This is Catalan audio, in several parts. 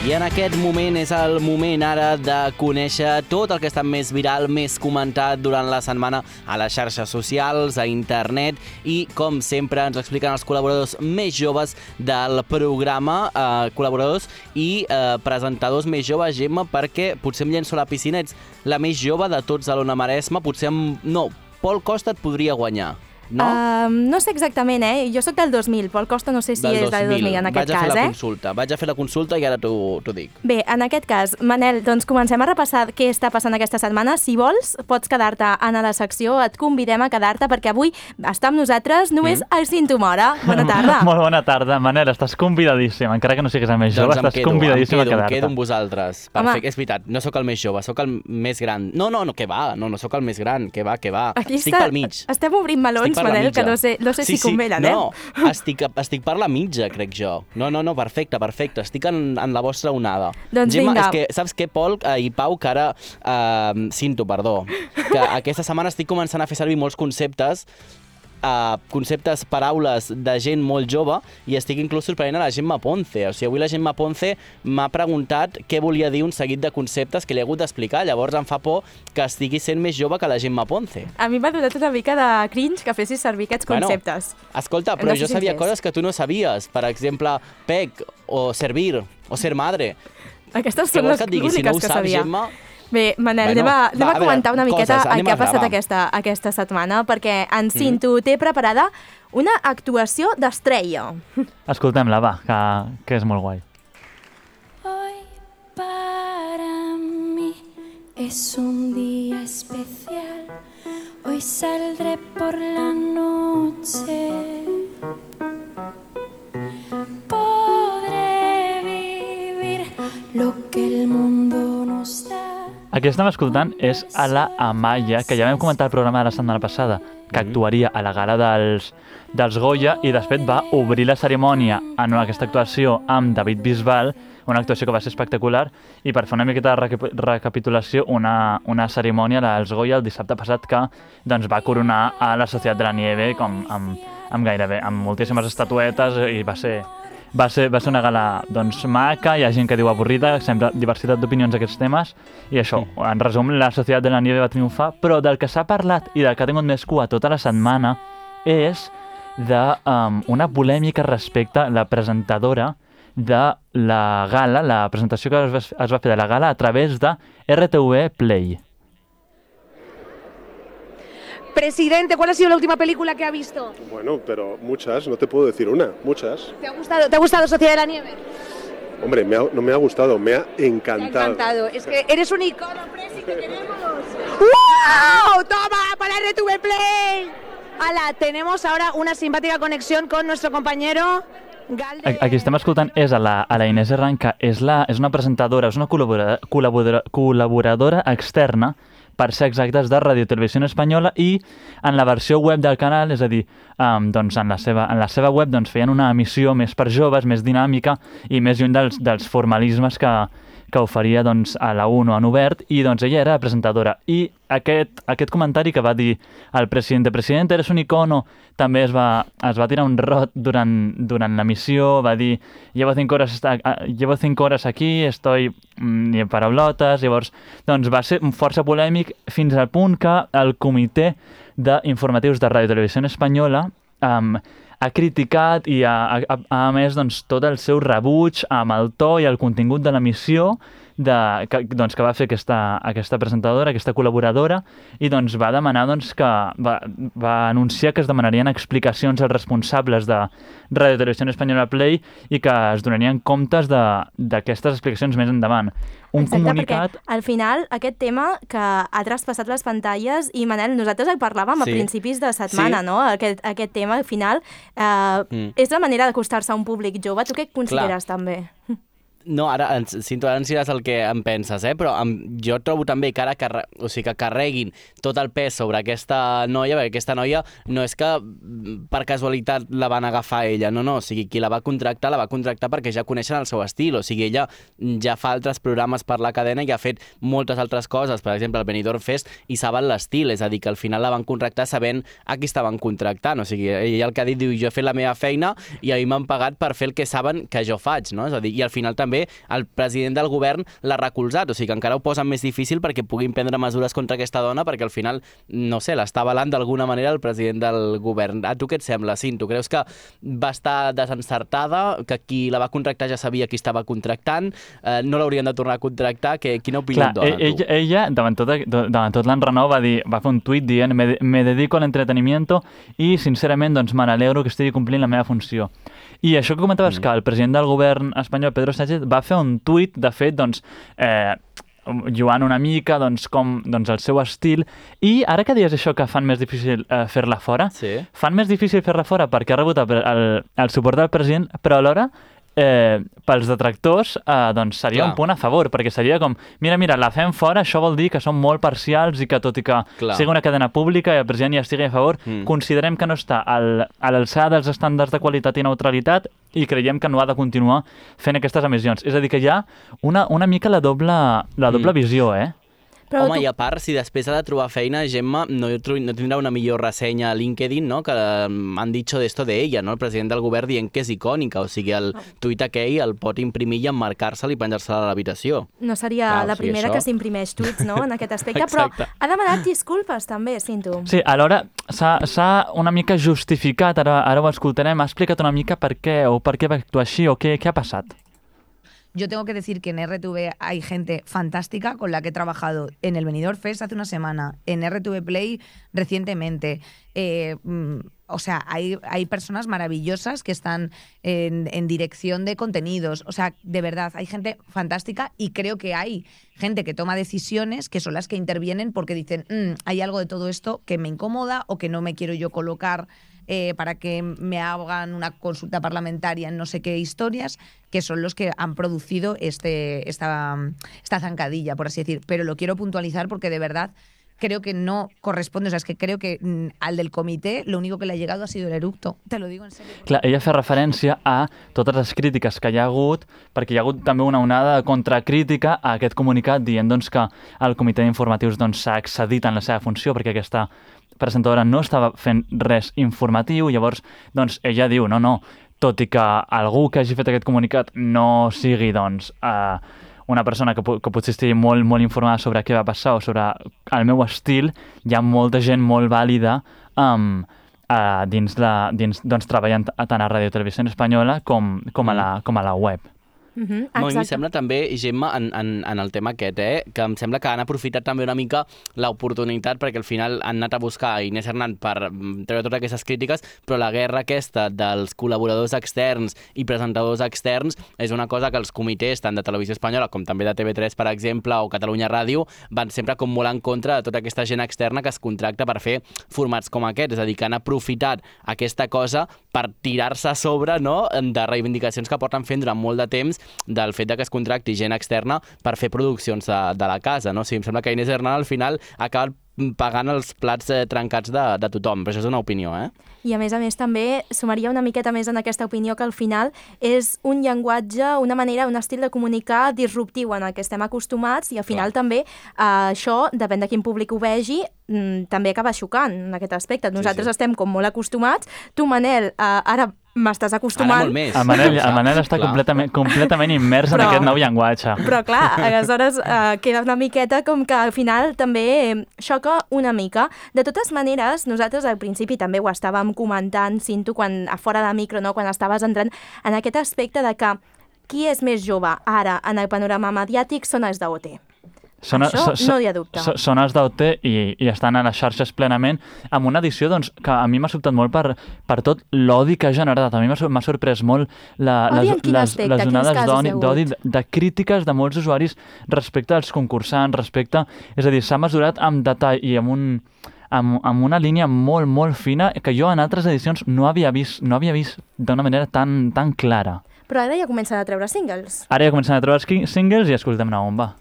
I en aquest moment és el moment ara de conèixer tot el que està més viral, més comentat durant la setmana a les xarxes socials, a internet, i com sempre ens expliquen els col·laboradors més joves del programa, col·laboradors i presentadors més joves, Gemma, perquè potser em llenço a la piscina, ets la més jove de tots a l'Ona Maresma, potser no, Pol Costa et podria guanyar. No? No sé exactament, Jo soc del 2000, Pol Costa no sé si és del 2000 en aquest cas, Vaig a fer la consulta i ara t'ho dic. Bé, en aquest cas, Manel, doncs comencem a repassar què està passant aquesta setmana. Si vols, pots quedar-te a la secció, et convidem a quedar-te perquè avui està amb nosaltres només el Cinto Mora. Bona tarda. Molt bona tarda, Manel, estàs convidadíssim, encara que no siguis el més jove, estàs convidadíssim a quedar-te. Em quedo amb vosaltres. Perfecte, és veritat, no sóc el més jove, sóc el més gran. No, que va, no sóc el més gran, que va. Estic pel mig. Estem obrint melons, Manel, que no sé si convenen, No, estic per la mitja, crec jo. No, perfecte. Estic en la vostra onada. Doncs Gemma, vinga. és que, saps què, Pol i Pau, que ara... Cinto, perdó. Que aquesta setmana estic començant a fer servir molts conceptes, paraules de gent molt jove, i estic inclús sorprenent a la Gemma Ponce. O sigui, avui la Gemma Ponce m'ha preguntat què volia dir un seguit de conceptes que li he hagut d'explicar. Llavors em fa por que estigui sent més jove que la Gemma Ponce. A mi m'ha donat una mica de cringe que fessis servir aquests conceptes. Escolta, però jo sabia coses que tu no sabies. Per exemple, pec, o servir, o ser madre. Aquestes són les úniques que sabia. Gemma? Bé, Manel, anem a comentar una miqueta el que ha passat aquesta setmana, perquè en Cinto té preparada una actuació d'estrella. Escoltem-la, va, que és molt guai. Hoy para mí es un día especial. Hoy saldré por la noche. Podré vivir lo que el mundo nos da. El que estem escoltant és a la Amaya, que ja vam comentar al programa de la setmana passada, que actuaria a la gala dels Goya i després va obrir la cerimònia en aquesta actuació amb David Bisbal, una actuació que va ser espectacular, i per fer una miqueta de recapitulació, una cerimònia dels Goya el dissabte passat que doncs, va coronar a la Societat de la Nieve amb moltíssimes estatuetes, i va ser una gala doncs, maca. Hi ha gent que diu avorrida, sempre diversitat d'opinions a aquests temes, i això, en resum, la Societat de la Nieve va triomfar, però del que s'ha parlat i del que ha tingut més cua tota la setmana és d'una polèmica respecte a la presentadora de la gala, la presentació que es va fer de la gala a través de RTV Play. Presidente, ¿cuál ha sido la última película que ha visto? Bueno, pero muchas, no te puedo decir una, muchas. ¿Te ha gustado Sociedad de la Nieve? Hombre, no me ha gustado, me ha encantado. Me ha encantado, es que eres un icono, Presi, que tenemos. ¡Wow! ¡Toma, para RTV Play! ¡Hala! Tenemos ahora una simpática conexión con nuestro compañero Galde. Aquí estem escoltant és a la Inés Herrán, que és una presentadora, és una col·laboradora externa, per ser exactes, de Radio Televisió Espanyola, i en la versió web del canal, és a dir, doncs en la seva web doncs feien una emissió més per joves, més dinàmica i més lluny dels formalismes que oferia doncs, a la 1 en obert, i doncs ella era presentadora. I aquest comentari que va dir el president, eres un icono, també es va tirar un rot durant l'emissió, va dir llevo 5 horas aquí, estoy ni en paraulotes. Llavors doncs va ser força polèmic, fins al punt que el comitè d'informatius de Ràdio Televisió Espanyola ha criticat i ha emès doncs, tot el seu rebuig amb el to i el contingut de l'emissió que va fer aquesta presentadora, aquesta col·laboradora, i doncs va demanar que va anunciar que es demanarien explicacions als responsables de Radio Televisió Espanyola Play i que es donarien comptes d'aquestes explicacions més endavant. Comunicat... perquè al final aquest tema que ha traspassat les pantalles, i Manel, nosaltres el parlàvem a principis de setmana, no? Aquest tema al final és la manera d'acostar-se a un públic jove. Tu què consideres també? No, ara ens diràs el que em penses, però jo trobo també que ara que carreguin tot el pes sobre aquesta noia, perquè aquesta noia no és que per casualitat la van agafar ella, no, o sigui, qui la va contractar perquè ja coneixen el seu estil, o sigui, ella ja fa altres programes per la cadena i ha fet moltes altres coses, per exemple, el Benidorm Fest, i saben l'estil, és a dir, que al final la van contractar sabent a qui estaven contractant, o sigui, ella el que ha dit, diu, jo he fet la meva feina i a mi m'han pagat per fer el que saben que jo faig, no? És a dir, i al final també també el president del govern l'ha recolzat, o sigui que encara ho posen més difícil perquè puguin prendre mesures contra aquesta dona, perquè al final, no sé, l'està avalant d'alguna manera el president del govern. A tu què et sembla, Cint? Tu creus que va estar desencertada, que qui la va contractar ja sabia qui estava contractant, no l'haurien de tornar a contractar? Quina opinió et dona, tu? Ella, davant tot l'enrenou, va fer un tuit dient me dedico al entretenimiento i, sincerament, doncs me n'alegro que estigui complint la meva funció. I això que comentaves, que el president del govern espanyol, Pedro Sánchez, va fer un tuit, de fet, doncs, jugant una mica com el seu estil, i ara que dius això que fan més difícil fer-la fora, fan més difícil fer-la fora perquè ha rebut el suport del president, però alhora pels detractors doncs seria un punt a favor, perquè seria com, mira, la fem fora, això vol dir que són molt parcials i que tot i que sigui una cadena pública i el president hi estigui a favor, considerem que no està a l'alçada dels estàndards de qualitat i neutralitat i creiem que no ha de continuar fent aquestes emissions. És a dir, que hi ha una mica la doble visió, Però home, i a part, si després ha de trobar feina, Gemma no tindrà una millor ressenya a LinkedIn, no?, que han dit d'esto de ella, no?, el president del govern dient que és icònica, o sigui, el tuit aquell el pot imprimir i emmarcar-se'l i penjar-se'l a l'habitació. No seria la primera que s'imprimeix tuits, no?, en aquest aspecte, però ha demanat disculpes també, Cinto. Sí, alhora s'ha una mica justificat, ara ho escoltarem, ha explicat una mica per què va actuar així o què ha passat. Yo tengo que decir que en RTV hay gente fantástica con la que he trabajado en el Benidorm Fest hace una semana, en RTV Play recientemente. O sea, hay personas maravillosas que están en dirección de contenidos. O sea, de verdad, hay gente fantástica y creo que hay gente que toma decisiones que son las que intervienen porque dicen hay algo de todo esto que me incomoda o que no me quiero yo colocar para que me hagan una consulta parlamentaria en no sé qué historias, que son los que han producido esta zancadilla, por así decir. Pero lo quiero puntualizar porque de verdad creo que no corresponde, o sea, es que creo que al del comitè lo único que le ha llegado ha sido el eructo. Te lo digo en serio. Clar, ella fa referència a totes les crítiques que hi ha hagut, perquè hi ha hagut també una onada de contracrítica a aquest comunicat dient doncs, que el comitè d'informatius s'ha excedit en la seva funció perquè aquesta presentadora no estava fent res informatiu, llavors doncs, ella diu, no, tot i que algú que hagi fet aquest comunicat no sigui doncs, una persona que potser estigui molt, molt informada sobre què va passar o sobre el meu estil, hi ha molta gent molt vàlida dins treballant tant a Radio Televisió Espanyola com a la web. A mi em sembla també, Gemma, en el tema aquest, que em sembla que han aprofitat també una mica l'oportunitat perquè al final han anat a buscar a Inés Hernán per treure totes aquestes crítiques, però la guerra aquesta dels col·laboradors externs i presentadors externs és una cosa que els comitès, tant de Televisió Espanyola com també de TV3, per exemple, o Catalunya Ràdio, van sempre com molt en contra de tota aquesta gent externa que es contracta per fer formats com aquests, és a dir, que han aprofitat aquesta cosa per tirar-se a sobre, no?, de reivindicacions que porten fent durant molt de temps del fet que es contracti gent externa per fer produccions de la casa, no? O sigui, em sembla que Inés Hernán al final acaba pagant els plats trencats de tothom, però això és una opinió, I a més també sumaria una miqueta més en aquesta opinió que al final és un llenguatge, una manera, un estil de comunicar disruptiu en el que estem acostumats i al final també això, depèn de quin públic ho vegi, també acaba xocant en aquest aspecte. Nosaltres estem com molt acostumats. Tu, Manel, ara m'estàs acostumant. Ara molt més. El Manel està completament immers en aquest nou llenguatge. Però clar, aleshores queda una miqueta com que al final també xoca una mica. De totes maneres, nosaltres al principi també ho estàvem comentant, Cinto, quan a fora de micro, no? Quan estaves entrant en aquest aspecte de que qui és més jove ara en el panorama mediàtic són els d'OT. No hi ha dubte. Són els d'OT i estan a les xarxes plenament, amb una edició doncs, que a mi m'ha sobtat molt per tot l'odi que ha generat. A mi m'ha sorprès molt les onades d'odi, de crítiques de molts usuaris respecte als concursants, és a dir, s'ha mesurat amb detall i amb una línia molt, molt fina que jo en altres edicions no havia vist d'una manera tan clara. Però ara ja comencen a treure singles. Ara ja comencen a treure singles i escoltem-ne un, va.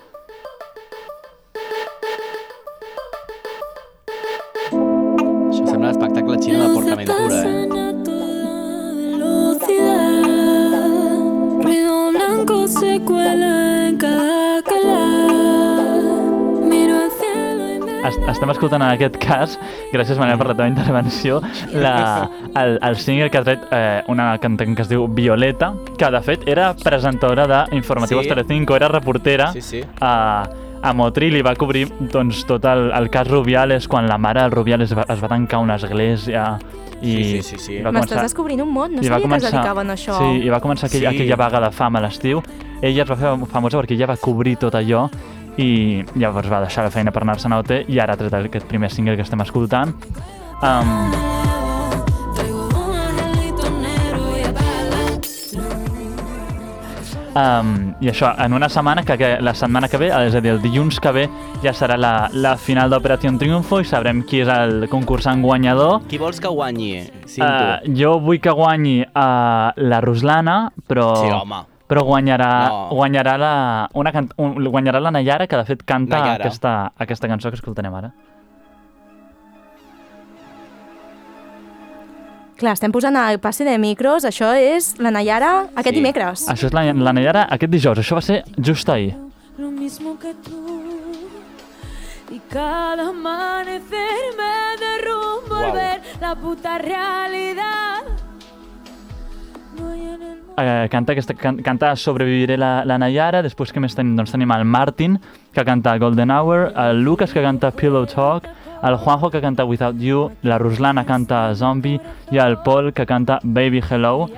L'espectacle xino de PortAventura, Ruido blanco se cuela en cada calar. Miro al cielo y me... estem escoltant en aquest cas, gràcies Manel per la teva intervenció, el single que ha tret una cantant que es diu Violeta, que de fet era presentadora d'Informativos Telecinco, era reportera a Motril i va cobrir doncs, tot el cas Rubiales quan la mare del Rubiales es va tancar una església i m'estàs descobrint un món, no sabia que es dedicaven a això. Sí, i va començar aquella vaga de fam a l'estiu. Ella es va fer famosa perquè ella va cobrir tot allò i llavors va deixar la feina per anar-se'n a OT i ara ha tret aquest primer single que estem escoltant. I això, en una setmana, la setmana que ve, és a dir, el dilluns que ve, ja serà la final d'Operació Triunfo i sabrem qui és el concursant guanyador. Qui vols que guanyi? Jo vull que guanyi la Ruslana, però... Sí, home. Però guanyarà la Nayara, que de fet canta aquesta cançó que escoltarem ara. Clar, estem posant el passe de micros, això és la Nayara aquest dimecres. Això és la Nayara aquest dijous, això va ser just ahir. Lo mismo que tú y cada amanecer me derrumbo al ver la puta realidad. Canta Sobreviviré la Nayara, després que més tenim? Doncs tenim el Martin, que canta Golden Hour, el Lucas, que canta Pillow Talk, el Juanjo, que canta Without You, la Ruslana canta Zombie i el Pol, que canta Baby Hello.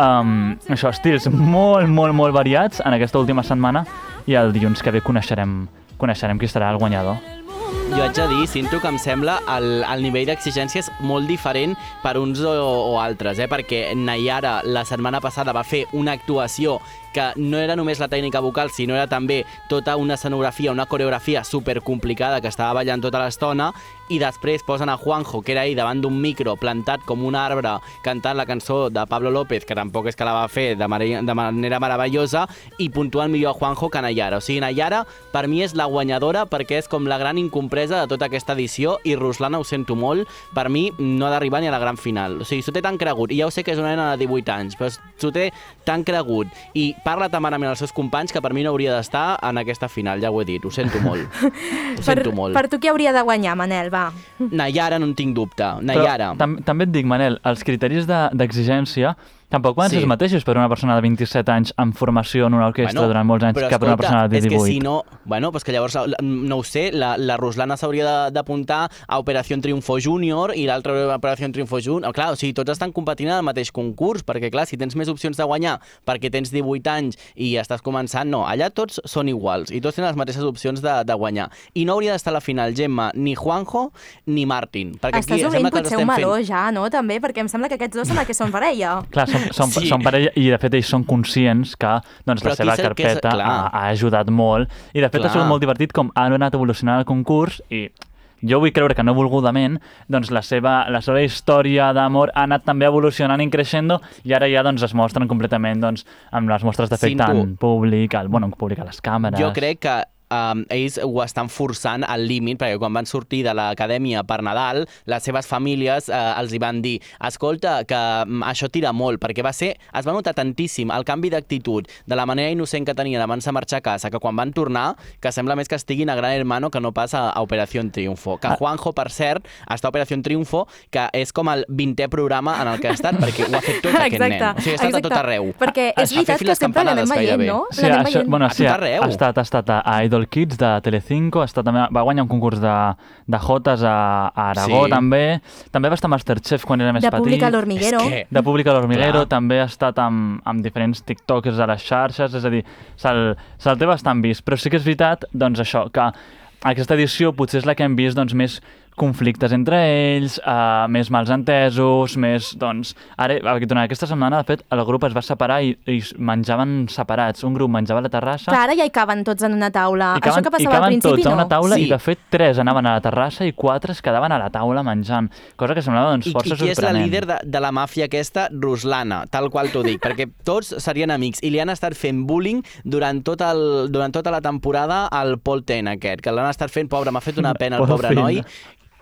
Això, estils molt, molt, molt variats en aquesta última setmana i el dilluns que ve coneixerem qui serà el guanyador. Jo haig de dir, Cinto, que em sembla el nivell d'exigències molt diferent per uns o altres, perquè Nayara la setmana passada va fer una actuació que no era només la tècnica vocal, sinó era també tota una escenografia, una coreografia supercomplicada que estava ballant tota l'estona, i després posen a Juanjo, que era ell davant d'un micro plantat com un arbre cantant la cançó de Pablo López, que tampoc és que la va fer de manera meravellosa, i puntuen millor a Juanjo que Nayara. O sigui, Nayara per mi és la guanyadora perquè és com la gran incompresa de tota aquesta edició, i Ruslana, ho sento molt, per mi no ha d'arribar ni a la gran final. O sigui, s'ho té tan cregut, i ja ho sé que és una nena de 18 anys, però s'ho té tan cregut i parla tan malament als seus companys que per mi no hauria d'estar en aquesta final, ja ho he dit, ho sento molt. Ho sento molt. Per tu qui hauria de guanyar, Manel, va? Nayara, no en tinc dubte. Nayara. Però també et dic, Manel, els criteris d'exigència tampoc van ser els mateixos per una persona de 27 anys amb formació en una orquestra durant molts anys que per una persona de 18. És que si no... Bueno, pues que llavors, no ho sé, la Ruslana s'hauria d'apuntar a Operació Triunfo Júnior i l'altra a Operació Triunfo Júnior. Clar, o sigui, tots estan competint en el mateix concurs, perquè clar, si tens més opcions de guanyar perquè tens 18 anys i estàs començant, no, allà tots són iguals i tots tenen les mateixes opcions de guanyar. I no hauria d'estar a la final, Gemma, ni Juanjo ni Martin. Estàs obrint potser un meló ja, no? També, perquè em sembla que aquests dos són els que són parella. Clar, són parella i de fet ells són conscients que doncs, la seva carpeta ha ajudat molt i de fet ha sigut molt divertit com ha anat evolucionant el concurs i jo vull creure que no volgudament doncs la seva història d'amor ha anat també evolucionant i creixent i ara ja doncs, es mostren completament doncs, amb les mostres d'afecte en públic, públic a les càmeres. Jo crec que ells ho estan forçant al límit, perquè quan van sortir de l'acadèmia per Nadal, les seves famílies els hi van dir, escolta, que això tira molt, perquè es va notar tantíssim el canvi d'actitud, de la manera innocent que tenien abans de marxar a casa, que quan van tornar, que sembla més que estiguin a Gran Hermano que no pas a Operació Triunfo. Que Juanjo, per cert, està a Operació Triunfo, que és com el 20è programa en el que ha estat, perquè ho ha fet tot aquest nen. O sigui, ha estat a tot arreu. Perquè és veritat que sempre l'anem veient, no? Sí, ha estat a Idol Kids de Telecinco, va guanyar un concurs de Jotes a Aragó, també va estar a Masterchef quan era més petit. De Pública a l'Hormiguero. De Pública a l'Hormiguero, també ha estat amb diferents tiktokers a les xarxes, és a dir, se'l té bastant vist, però sí que és veritat, doncs això, que aquesta edició potser és la que hem vist doncs, més conflictes entre ells, més mals entesos, més, doncs... Ara, durant aquesta setmana, de fet, el grup es va separar i menjaven separats. Un grup menjava a la terrassa... Clar, ara ja hi caben tots en una taula. Això que passava al principi, no? I caben tots a una taula i, de fet, 3 anaven a la terrassa i 4 es quedaven a la taula menjant. Cosa que semblava, doncs, força sorprenent. I qui és la líder de la màfia aquesta? Ruslana, tal qual t'ho dic, perquè tots serien amics i li han estat fent bullying durant tota la temporada al Pol Ten aquest, que l'han estat fent, pobre, m'ha fet una pena el pobre noi.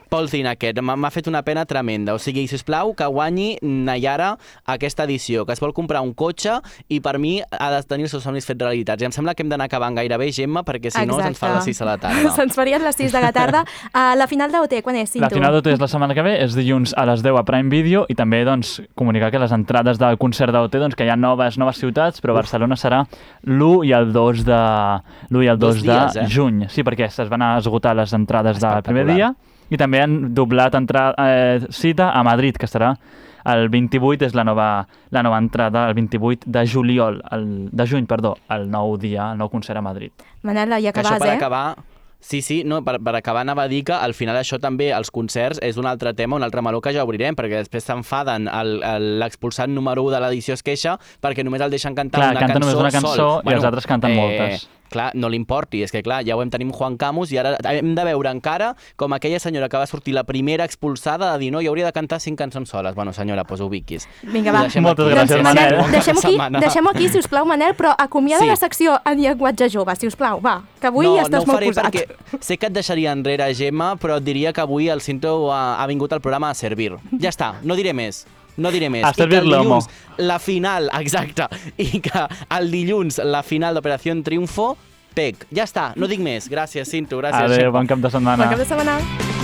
Paul Zin aquest, m'ha fet una pena tremenda. O sigui, sisplau, que guanyi Nayara aquesta edició, que es vol comprar un cotxe i per mi ha de tenir els seus somnis fets realitats. I em sembla que hem d'anar acabant gairebé, Gemma, perquè si no se'ns fa les 6 de la tarda. Se'ns farien les 6 de la tarda. La final d'OT, quan és, Cinto? La final d'OT és la setmana que ve, és dilluns a les 10 a Prime Video, i també doncs, comunicar que les entrades del concert d'OT, doncs, que hi ha noves ciutats, però Barcelona serà l'1 i el 2 de juny. Sí, perquè es van esgotar les entrades del primer dia, i també han doblat cita a Madrid, que serà el 28, és la nova entrada, el 28 de juliol, de juny, perdó, el nou concert a Madrid. Manel, ja acabàs, per acabar, sí, no, per acabar anava a dir que al final això també, els concerts, és un altre tema, un altre meló que ja obrirem, perquè després s'enfaden l'expulsat número 1 de l'edició es queixa perquè només el deixen cantar una cançó sol. Clar, canten només una cançó i els altres canten moltes. Clar, no li importi, és que clar, ja tenim Juan Camus i ara hem de veure encara com aquella senyora que va sortir la primera expulsada de dir no, jo hauria de cantar 5 cançons soles. Bueno, senyora, doncs ubiquis. Vinga, va. Moltes gràcies, Manel. Deixem-ho aquí, sisplau, Manel, però acomiada la secció en llenguatge jove, sisplau, va, que avui estàs molt posat. No, perquè sé que et deixaria enrere, Gemma, però et diria que avui el Cinto ha vingut al programa a servir. Ja està, no diré més. A servir l'homo. La final, exacte, i que el dilluns la final d'Operació Triunfo, PEC. Ja està, no dic més. Gràcies, Cinto, gràcies. Adéu, bon cap de setmana. Bon cap de setmana.